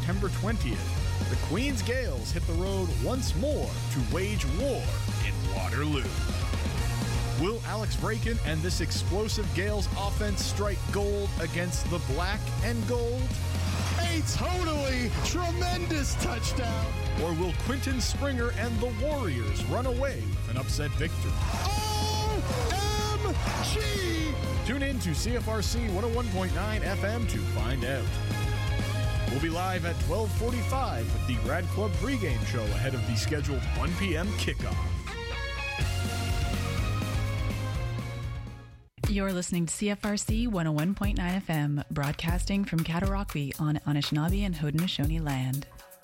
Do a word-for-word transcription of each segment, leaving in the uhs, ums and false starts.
September twentieth, the Queen's Gales hit the road once more to wage war in Waterloo. Will Alex Vrakin and this explosive Gales offense strike gold against the black and gold? A totally tremendous touchdown! Or will Quinton Springer and the Warriors run away with an upset victory? O M G! Tune in to C F R C one oh one point nine F M to find out. We'll be live at twelve forty-five with the Rad Club pregame show ahead of the scheduled one p.m. kickoff. You're listening to C F R C one oh one point nine F M, broadcasting from Cataraqui on Anishinaabe and Haudenosaunee land.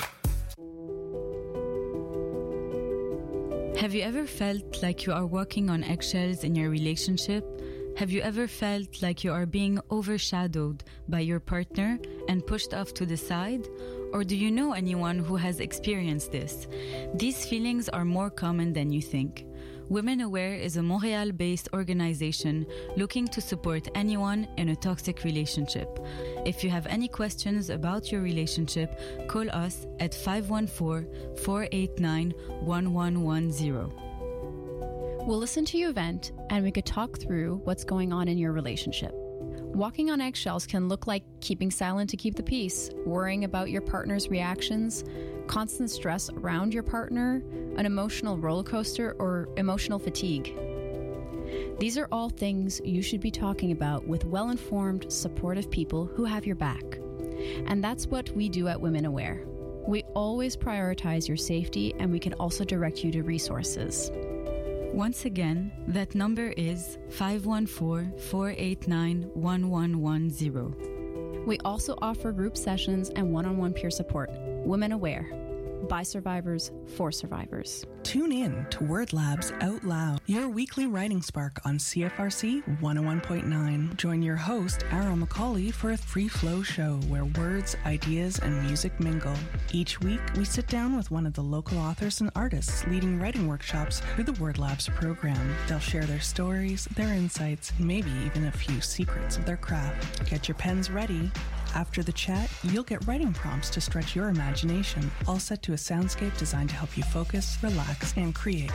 Have you ever felt like you are walking on eggshells in your relationship? Have you ever felt like you are being overshadowed by your partner and pushed off to the side? Or do you know anyone who has experienced this? These feelings are more common than you think. Women Aware is a Montreal-based organization looking to support anyone in a toxic relationship. If you have any questions about your relationship, call us at five one four, four eight nine, one one one zero. We'll listen to you vent, and we could talk through what's going on in your relationship. Walking on eggshells can look like keeping silent to keep the peace, worrying about your partner's reactions, constant stress around your partner, an emotional roller coaster, or emotional fatigue. These are all things you should be talking about with well-informed, supportive people who have your back. And that's what we do at Women Aware. We always prioritize your safety, and we can also direct you to resources. Once again, that number is five one four, four eight nine, one one one zero. We also offer group sessions and one-on-one peer support. Women Aware. By survivors, for survivors. Tune in to Word Labs Out Loud, your weekly writing spark on C F R C one oh one point nine. Join your host, Arrow McCauley, for a free flow show where words, ideas, and music mingle. Each week, we sit down with one of the local authors and artists leading writing workshops through the Word Labs program. They'll share their stories, their insights, and maybe even a few secrets of their craft. Get your pens ready. After the chat, you'll get writing prompts to stretch your imagination, all set to a soundscape designed to help you focus, relax, and create.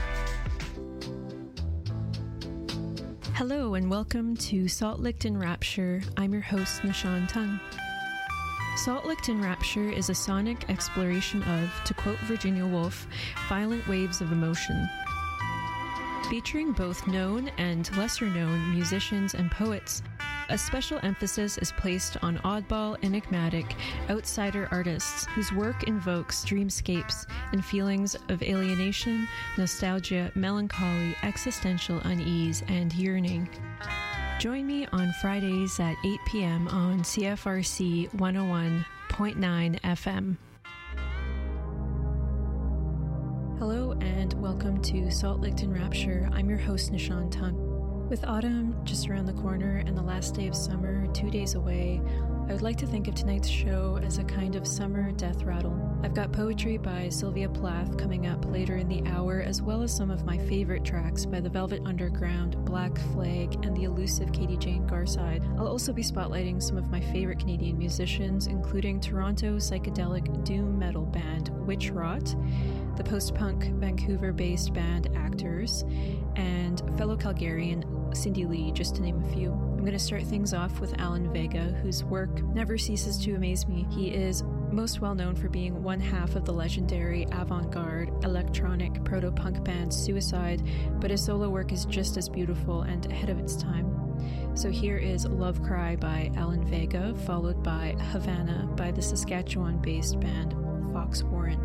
Hello and welcome to Salt Licked in Rapture. I'm your host, Nishan Tung. Salt Licked in Rapture is a sonic exploration of, to quote Virginia Woolf, violent waves of emotion. Featuring both known and lesser-known musicians and poets, a special emphasis is placed on oddball, enigmatic, outsider artists whose work invokes dreamscapes and feelings of alienation, nostalgia, melancholy, existential unease, and yearning. Join me on Fridays at eight p.m. on C F R C one oh one point nine F M. Hello and welcome to Salt Licked in Rapture. I'm your host, Nishan Tung. With autumn just around the corner and the last day of summer two days away, I would like to think of tonight's show as a kind of summer death rattle. I've got poetry by Sylvia Plath coming up later in the hour, as well as some of my favorite tracks by the Velvet Underground, Black Flag, and the elusive Katie Jane Garside. I'll also be spotlighting some of my favorite Canadian musicians, including Toronto psychedelic doom metal band Witch Rot, the post-punk Vancouver-based band Actors, and fellow Calgarian Cindy Lee, just to name a few. I'm going to start things off with Alan Vega, whose work never ceases to amaze me. He is most well known for being one half of the legendary avant-garde electronic proto-punk band Suicide, but his solo work is just as beautiful and ahead of its time. So here is Love Cry by Alan Vega, followed by Havana by the Saskatchewan-based band Fox Warren.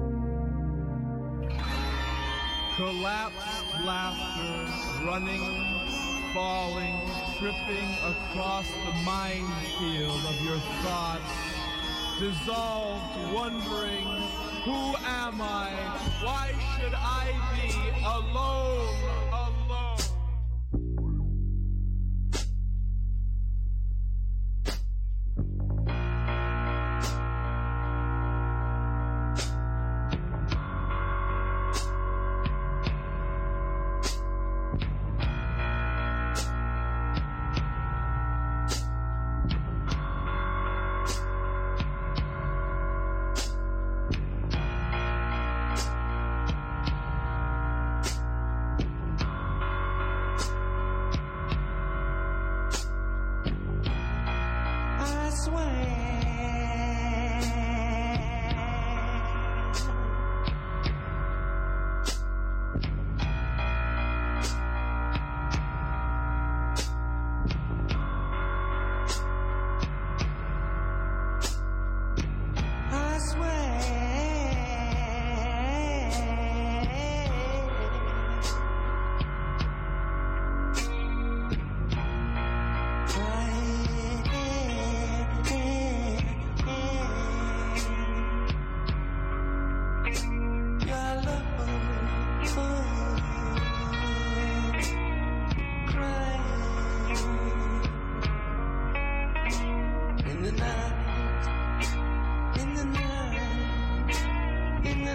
Collapse, laughter, running, falling, tripping across the minefield of your thoughts, dissolved, wondering, who am I? Why should I be alone, alone?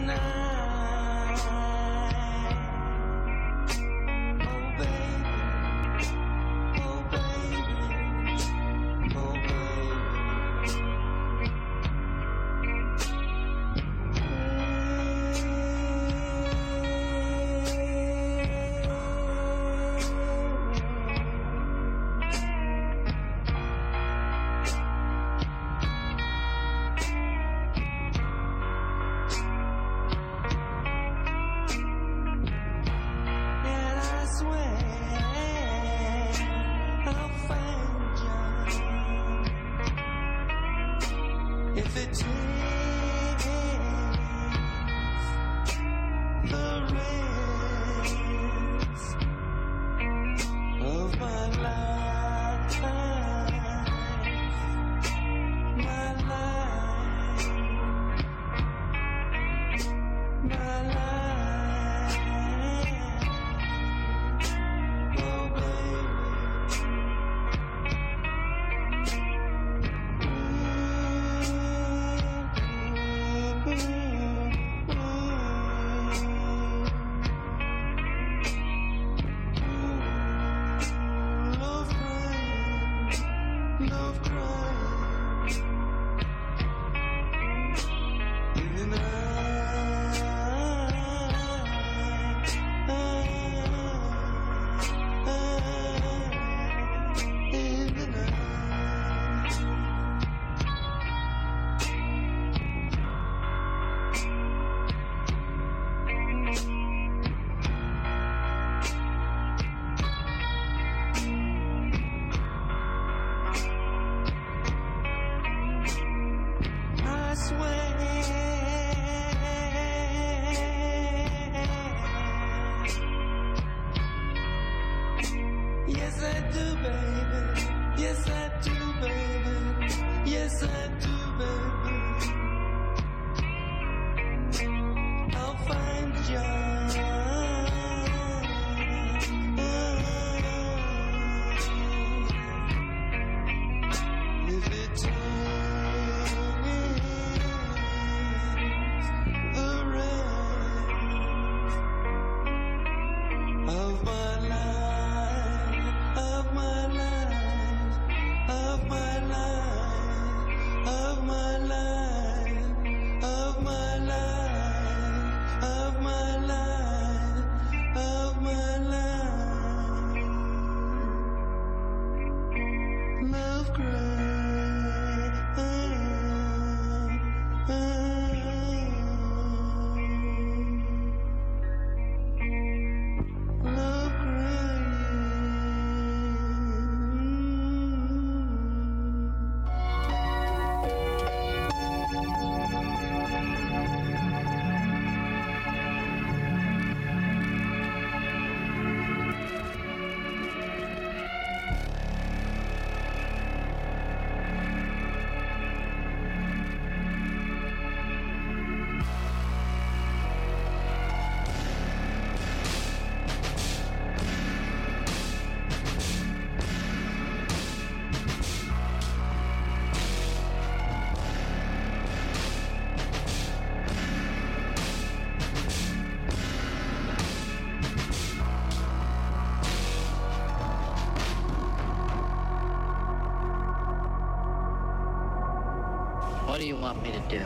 What do you want me to do?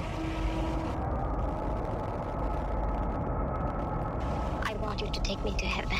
I want you to take me to heaven.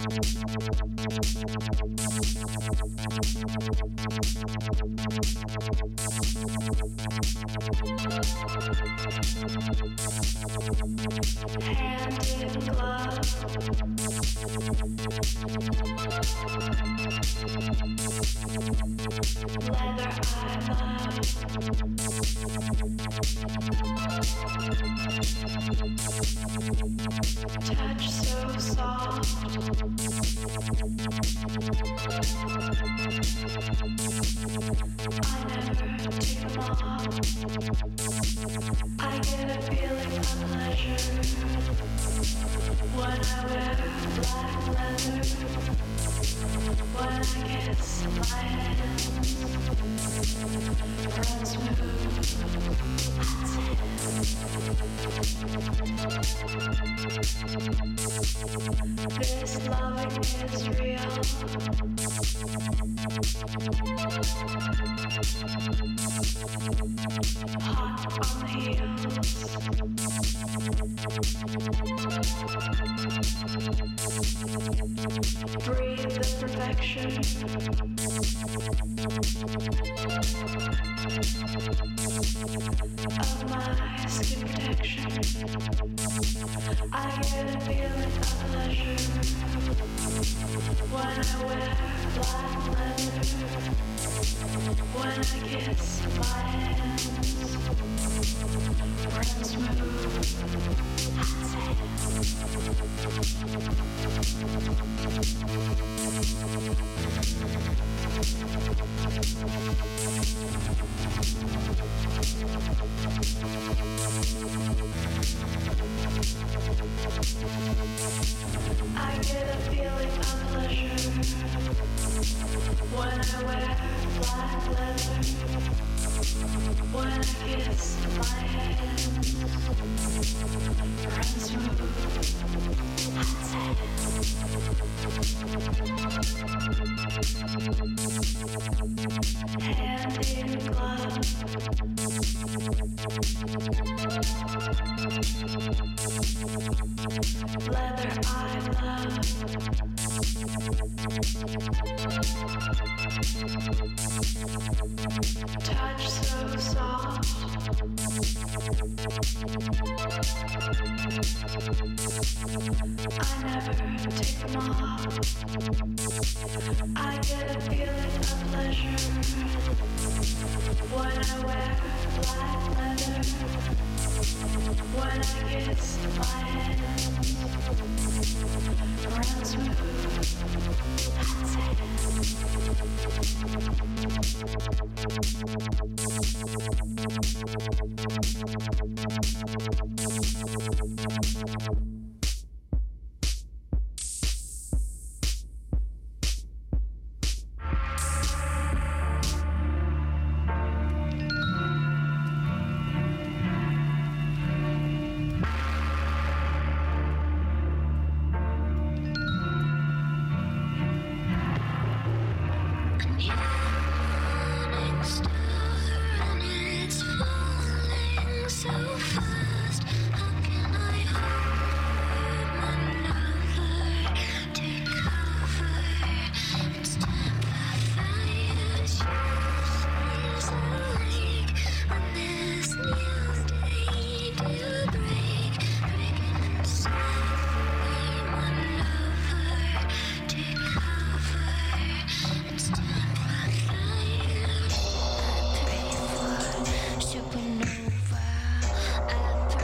Supernova, I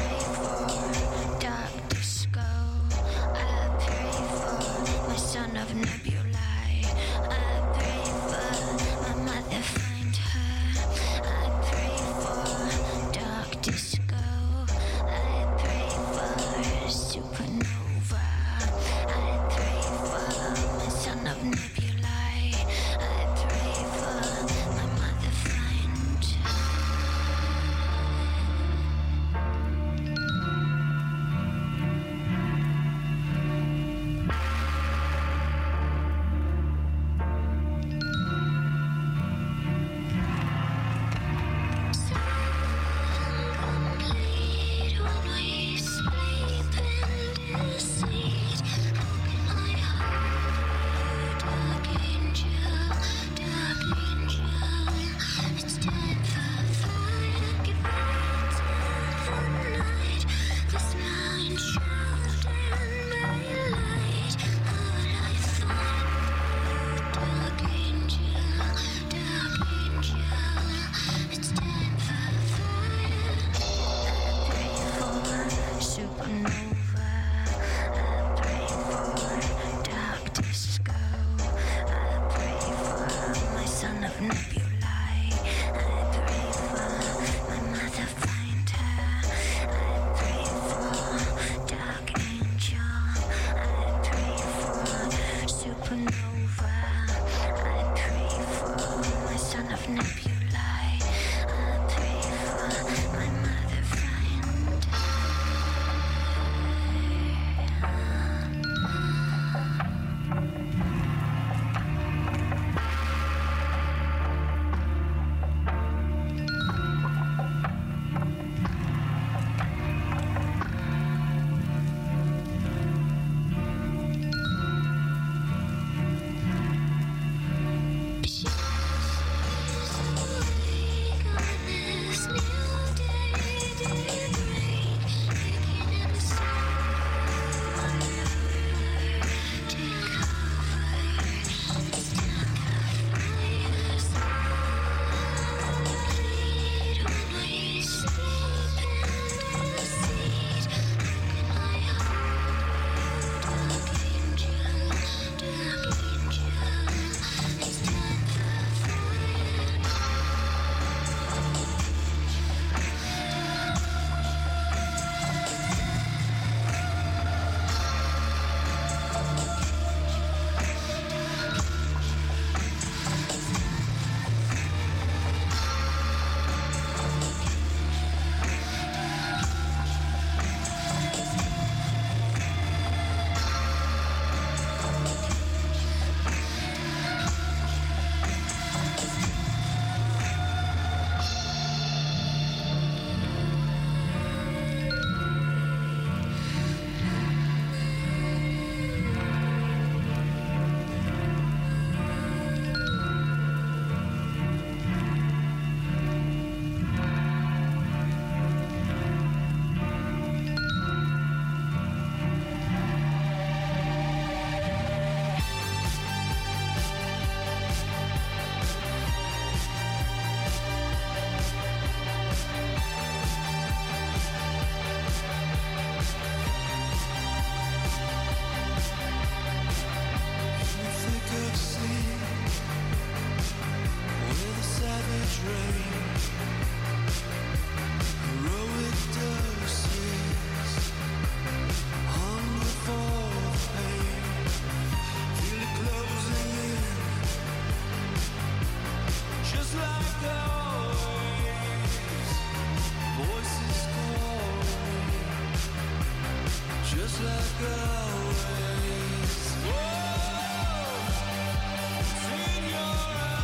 just like always. Whoa, it's in your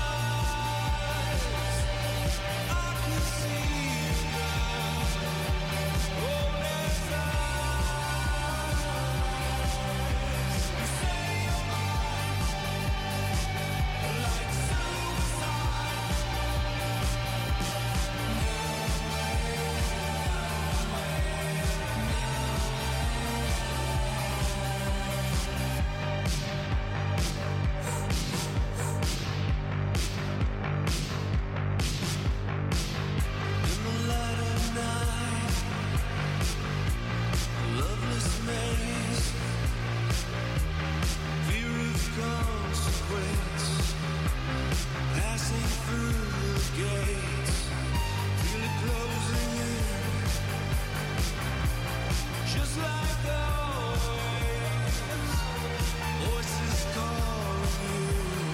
eyes. I can see you now. Oh, there's eyes. You say you're mine, like suicide. In the light of night, a loveless maze, fear of consequence, passing through the gates, feel it closing in, just like always. Voices calling you,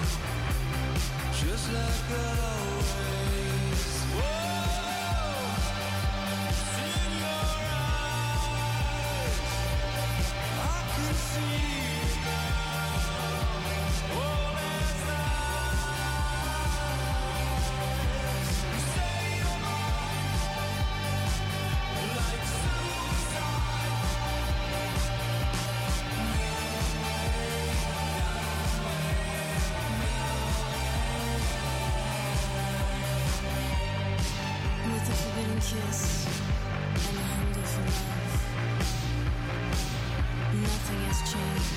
just like always. Whoa, it's in your eyes. I can see you now. Oh, there's eyes. You say you're mine, like suicide. With a forbidden kiss and a hunger for love, nothing has changed.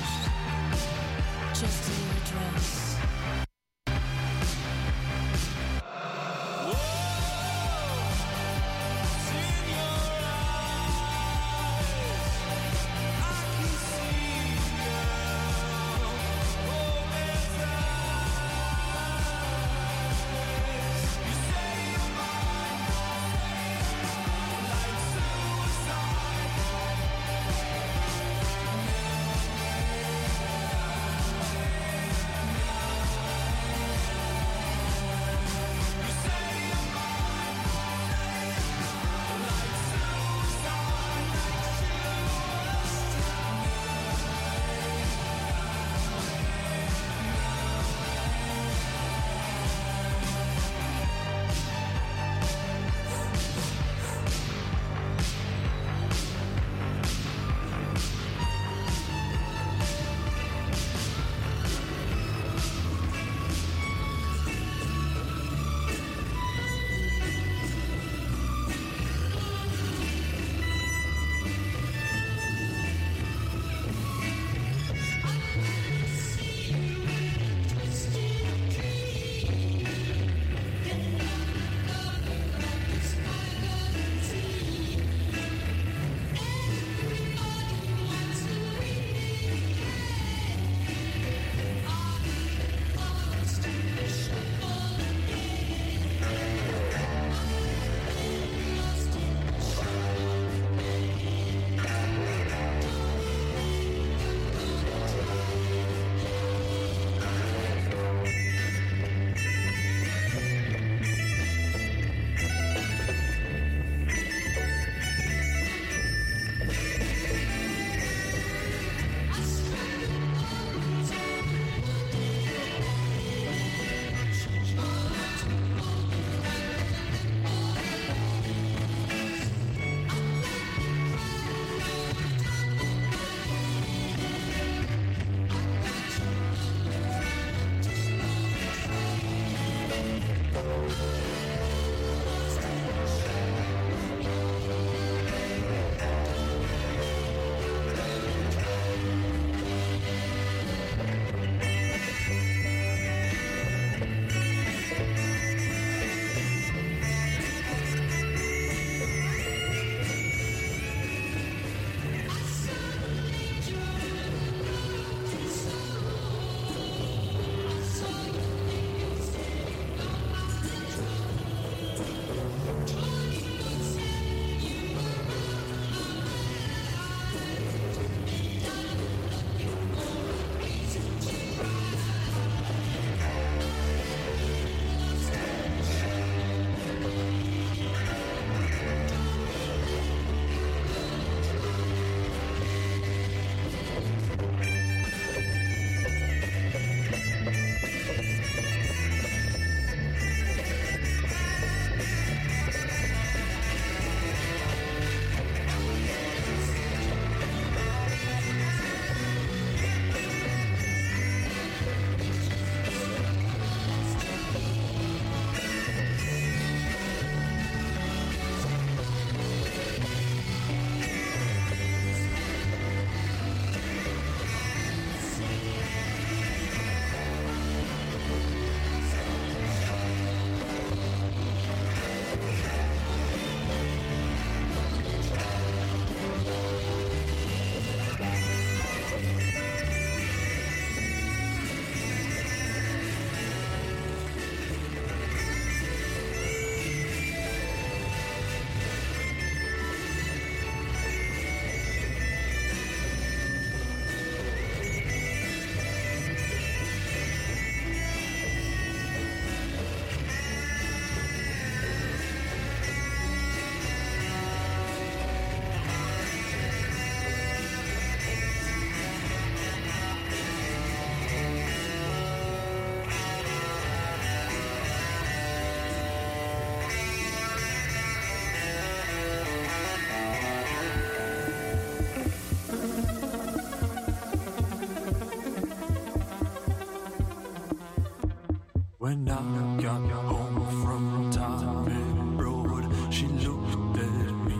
When I got home from Tommy Road, she looked at me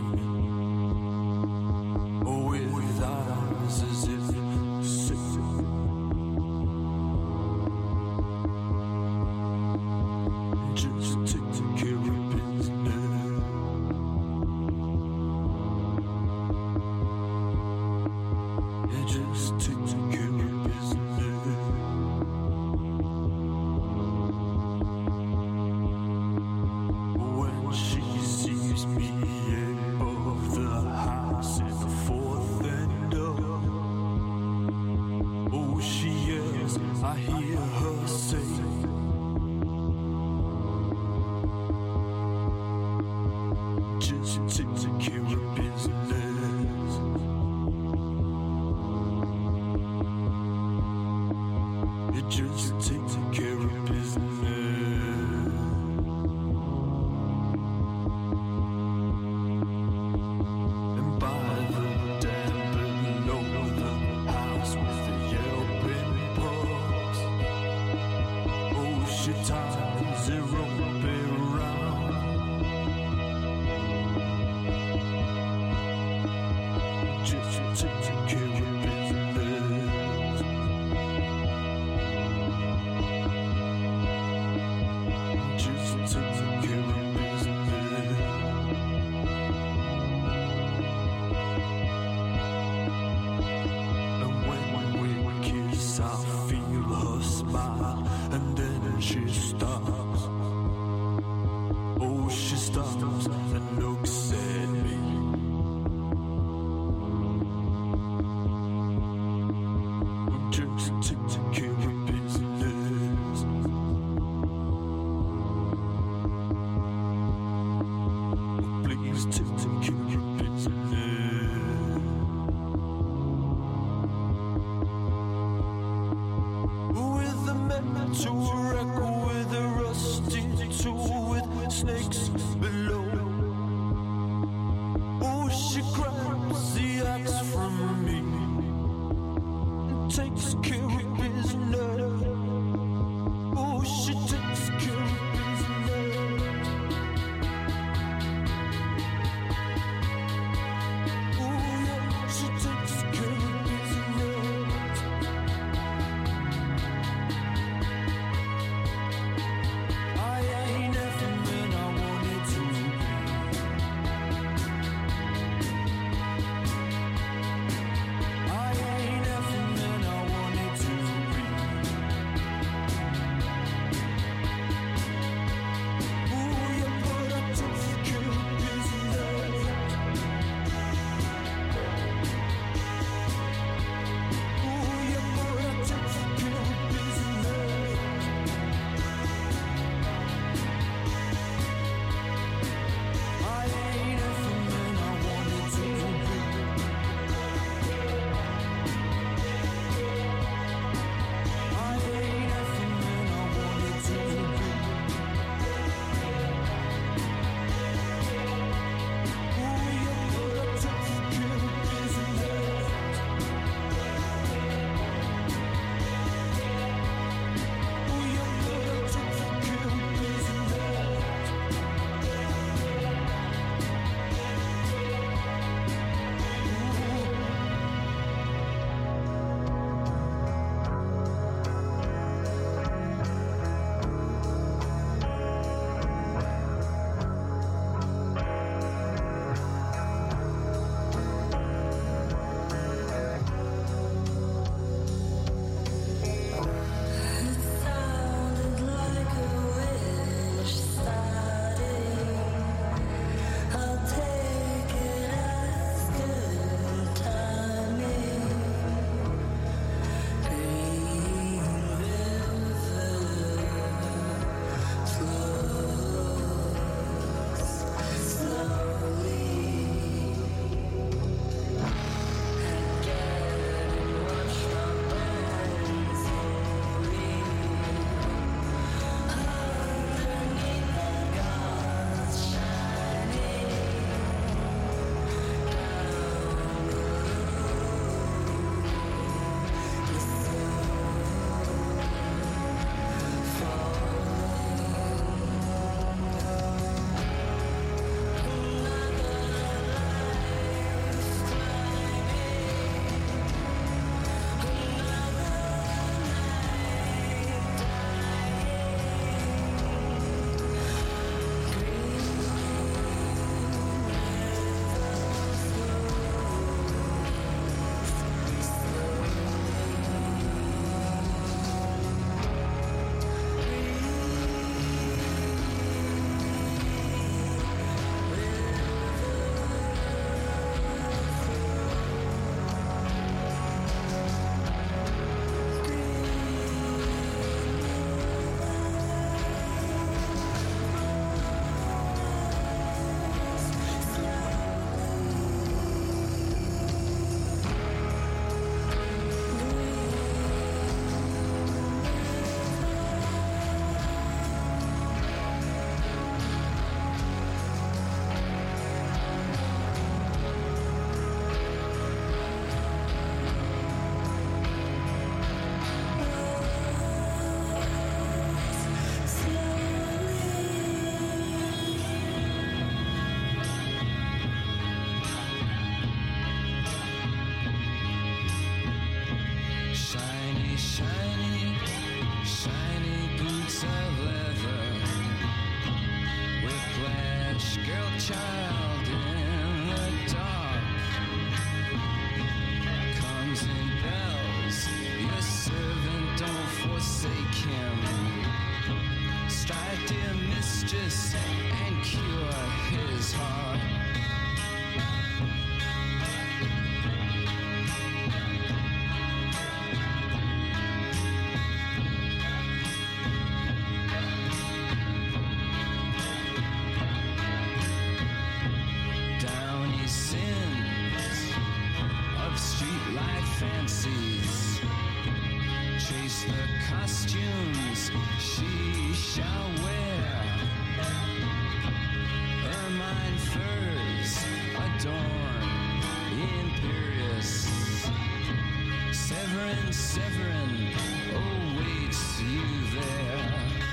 with eyes as if to say, just take care of business. Yeah, just take care of business. When she sees me above the house in the fourth and up, oh, she yells, I hear her say, just take care of business. It just take care of business. And by the dam below the house with the yelping pups, oh, she ties her rope around. Just take care of business. Just take care of business. And when we kiss, I feel her smile, and then she stops. Oh, she stops and looks at me. fancies, chase the costumes she shall wear. Ermine furs adorn imperious. Severin, Severin awaits you there.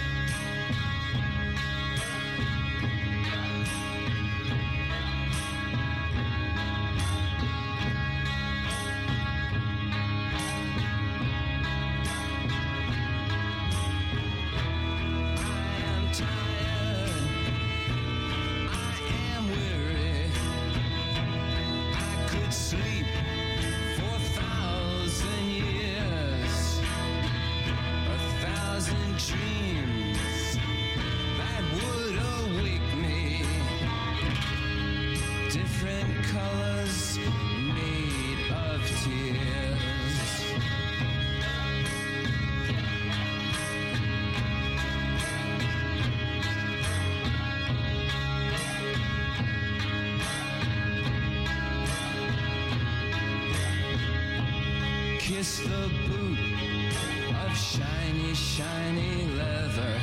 Kiss the boot of shiny, shiny leather,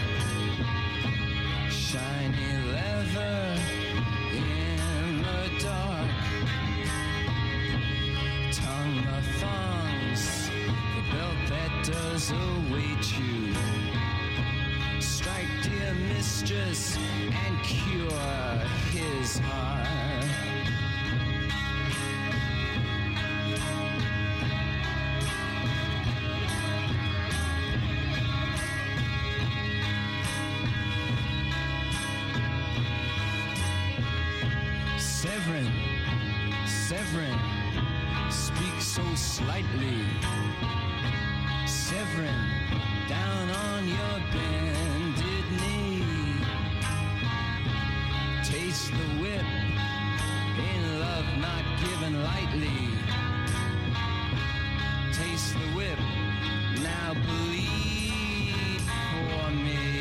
shiny leather in the dark. Tongue the thongs, the belt that does await you. Strike, dear mistress, and cure his heart. Severin, Severin, speak so slightly. Severin, down on your bended knee. Taste the whip, in love not given lightly. Taste the whip, now bleed for me.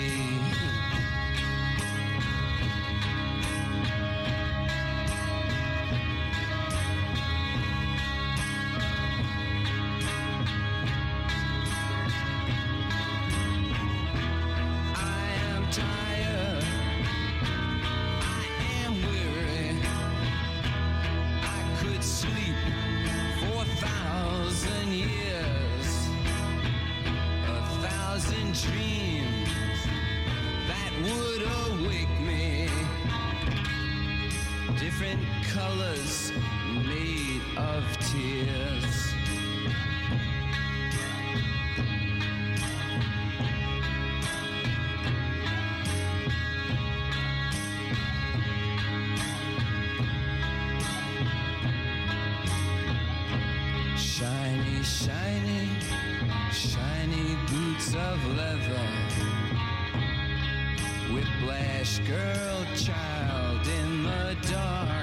Dreams that would awake me. Different colors made of tears. Shiny, shiny, shiny boots of leather. Whiplash girl, child in the dark.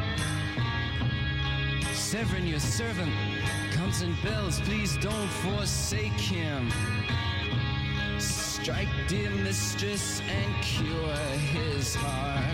Severin, your servant, comes and bells. Please don't forsake him. Strike, dear mistress, and cure his heart.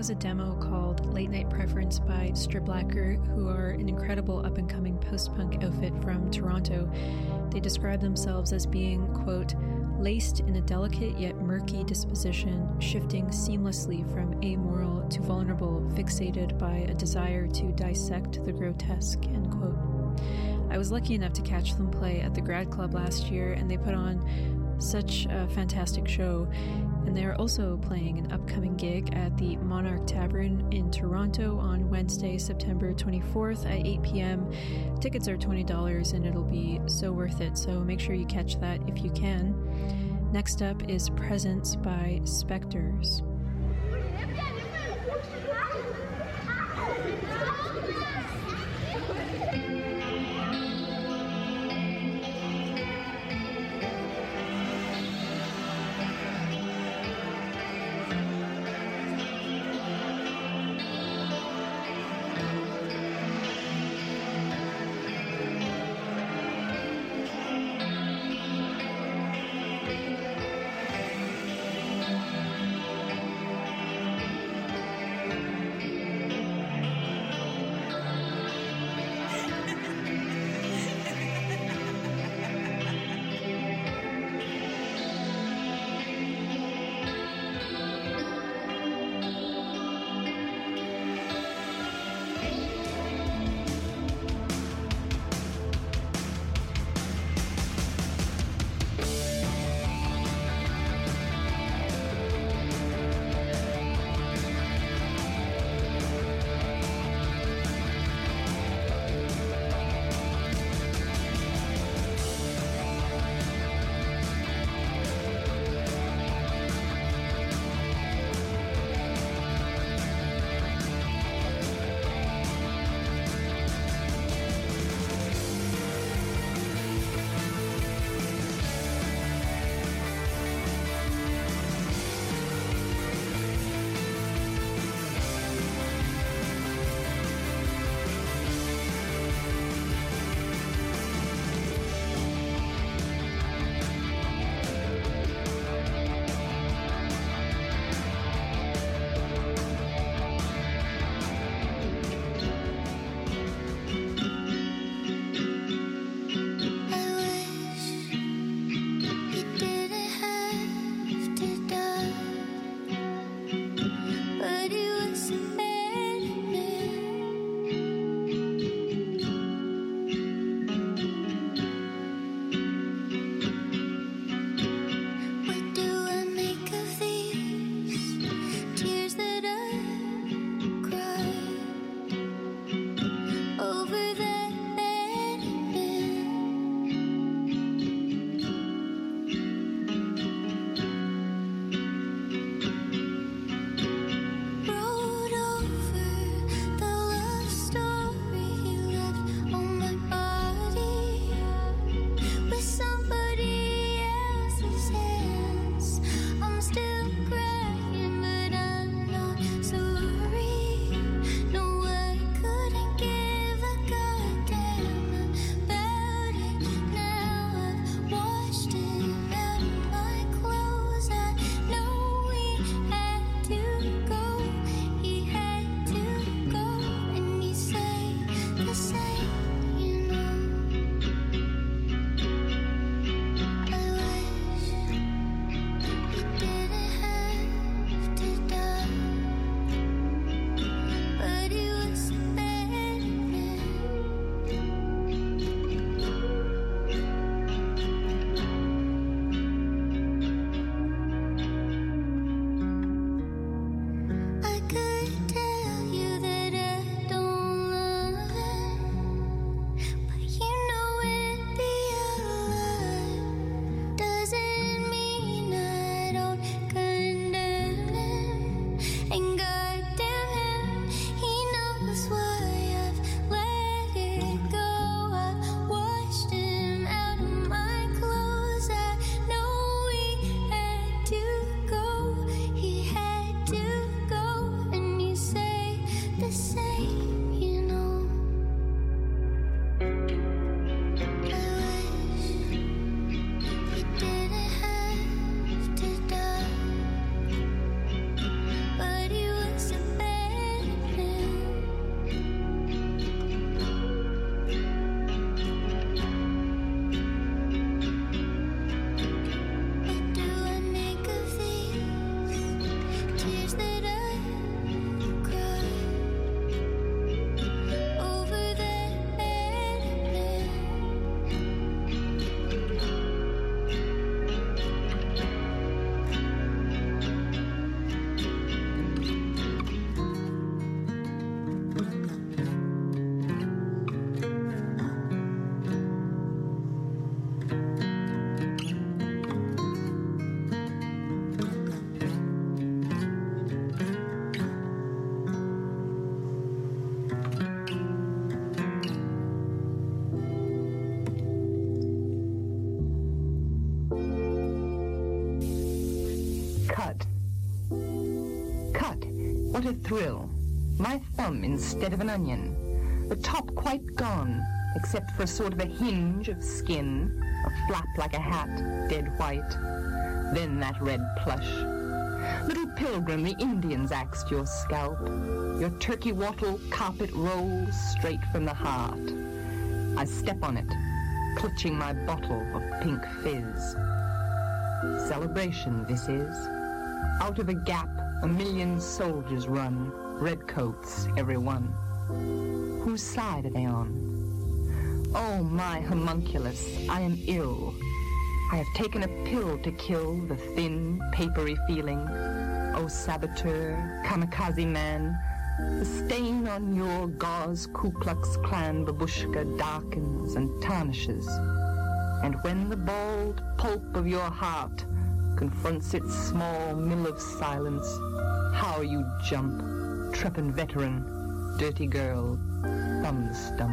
was a demo called Late Night Preference by Striblacker, who are an incredible up-and-coming post-punk outfit from Toronto. They describe themselves as being, quote, laced in a delicate yet murky disposition, shifting seamlessly from amoral to vulnerable, fixated by a desire to dissect the grotesque, end quote. I was lucky enough to catch them play at the Grad Club last year, and they put on such a fantastic show. And they're also playing an upcoming gig at the Monarch Tavern in Toronto on Wednesday, September twenty-fourth at eight p.m. Tickets are twenty dollars and it'll be so worth it, so make sure you catch that if you can. Next up is Presence by Spectres. What a thrill. My thumb instead of an onion. The top quite gone, except for a sort of a hinge of skin, a flap like a hat, dead white. Then that red plush. Little pilgrim, the Indians axed your scalp. Your turkey wattle carpet rolls straight from the heart. I step on it, clutching my bottle of pink fizz. Celebration, this is. Out of a gap, a million soldiers run, redcoats, every one. Whose side are they on? Oh, my homunculus, I am ill. I have taken a pill to kill the thin, papery feeling. Oh, saboteur, kamikaze man, the stain on your gauze Ku Klux Klan babushka darkens and tarnishes. And when the bald pulp of your heart confronts its small mill of silence, how you jump, trepin veteran, dirty girl, thumb stump.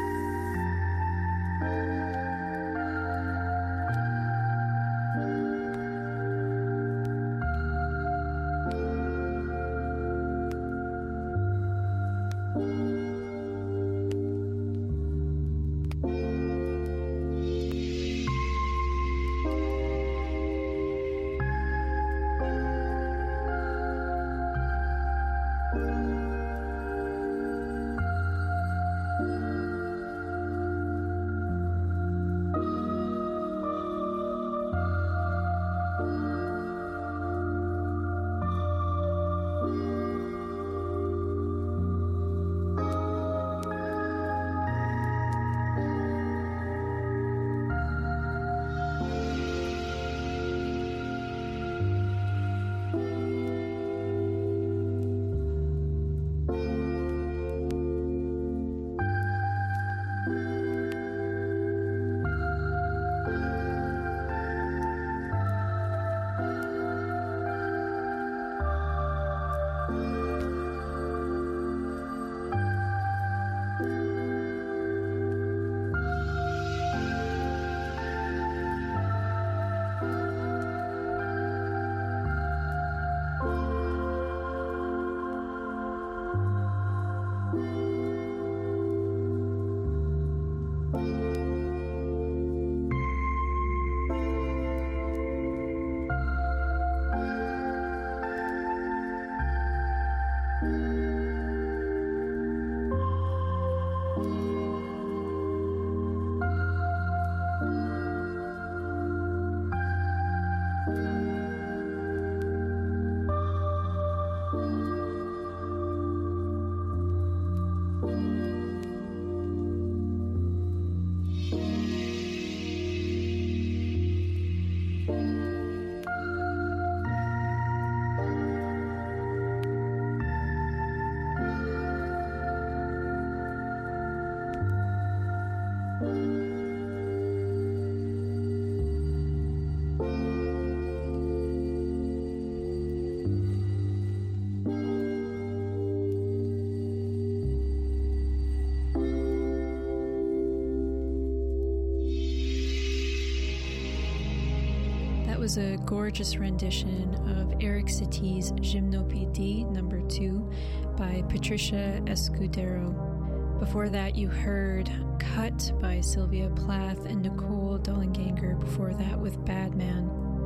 Was a gorgeous rendition of Eric Satie's Gymnopédie number two by Patricia Escudero. Before that, you heard Cut by Sylvia Plath and Nicole Dollanganger, before that with Bad Man.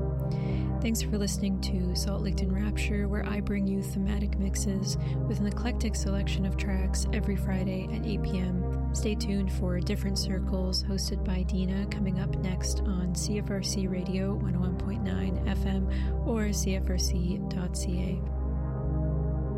Thanks for listening to Salt Licked in Rapture, where I bring you thematic mixes with an eclectic selection of tracks every Friday at eight p.m. Stay tuned for Different Circles, hosted by Dina, coming up next on C F R C Radio one oh one point nine F M or C F R C dot C A.